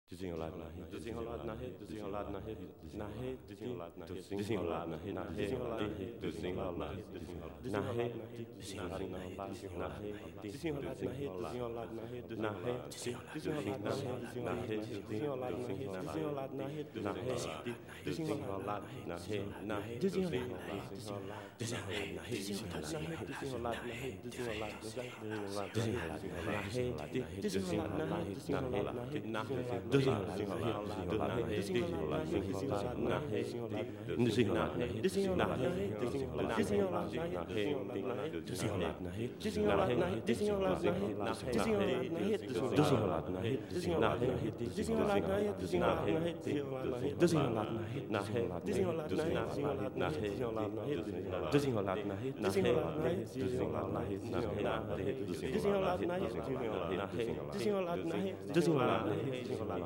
desenrolado na rede, desenrolado na rede, desenrolado na rede, na rede, desenrolado na rede, desenrolado na rede, na rede, desenrolado na rede, na rede, desenrolado na rede, na rede, desenrolado na rede, desenrolado na rede, na rede, desenrolado na rede, desenrolado na rede, desenrolado na rede, na rede, desenrolado na rede, na rede, desenrolado na rede, desenrolado na rede, desenrolado na rede, desenrolado na rede, desenrolado na rede, desenrolado na rede, na rede, desenrolado na rede,